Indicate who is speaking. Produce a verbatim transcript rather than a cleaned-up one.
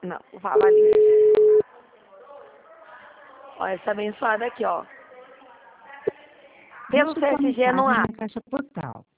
Speaker 1: Não, fala ali. Ó, essa abençoada aqui, ó. Pelo
Speaker 2: Deixe sua
Speaker 1: C S G não
Speaker 2: mensagem
Speaker 1: há.
Speaker 2: na caixa postal.